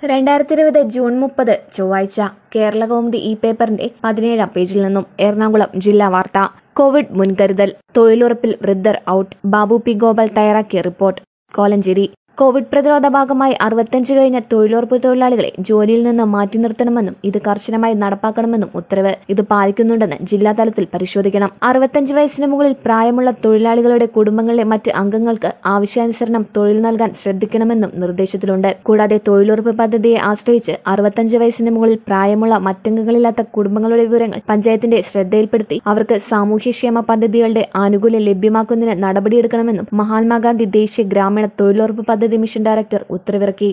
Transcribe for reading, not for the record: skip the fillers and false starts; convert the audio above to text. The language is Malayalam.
2020 ജൂൺ 30 ചൊവ്വാഴ്ച കേരളകൗമുദി പേപ്പറിന്റെ 17-ാം പേജിൽ നിന്നും എറണാകുളം ജില്ലാ വാർത്ത. കോവിഡ് മുൻകരുതൽ, തൊഴിലുറപ്പിൽ വൃദ്ധർ ഔട്ട്. ബാബു പി ഗോപാൽ തയ്യാറാക്കിയ റിപ്പോർട്ട്. കോലഞ്ചേരി. കോവിഡ് പ്രതിരോധ ഭാഗമായി 65 കഴിഞ്ഞ തൊഴിലുറപ്പ് തൊഴിലാളികളെ ജോലിയിൽ നിന്ന് മാറ്റി നിർത്തണമെന്നും ഇത് കർശനമായി നടപ്പാക്കണമെന്നും ഉത്തരവ്. ഇത് പാലിക്കുന്നുണ്ടെന്ന് ജില്ലാതലത്തിൽ പരിശോധിക്കണം. 65 വയസ്സിന് മുകളിൽ പ്രായമുള്ള തൊഴിലാളികളുടെ കുടുംബങ്ങളിലെ മറ്റ് അംഗങ്ങൾക്ക് ആവശ്യാനുസരണം തൊഴിൽ നൽകാൻ ശ്രദ്ധിക്കണമെന്നും നിർദ്ദേശത്തിലുണ്ട്. കൂടാതെ തൊഴിലുറപ്പ് പദ്ധതിയെ ആശ്രയിച്ച് 65 വയസ്സിന് മുകളിൽ പ്രായമുള്ള മറ്റംഗങ്ങളില്ലാത്ത കുടുംബങ്ങളുടെ വിവരങ്ങൾ പഞ്ചായത്തിന്റെ ശ്രദ്ധയിൽപ്പെടുത്തി അവർക്ക് സാമൂഹ്യക്ഷേമ പദ്ധതികളുടെ ആനുകൂല്യം ലഭ്യമാക്കുന്നതിന് നടപടിയെടുക്കണമെന്നും മഹാത്മാഗാന്ധി ദേശീയ ഗ്രാമീണ തൊഴിലുറപ്പ് പദ്ധതി മിഷൻ ഡയറക്ടർ ഉത്തരവിറക്കി.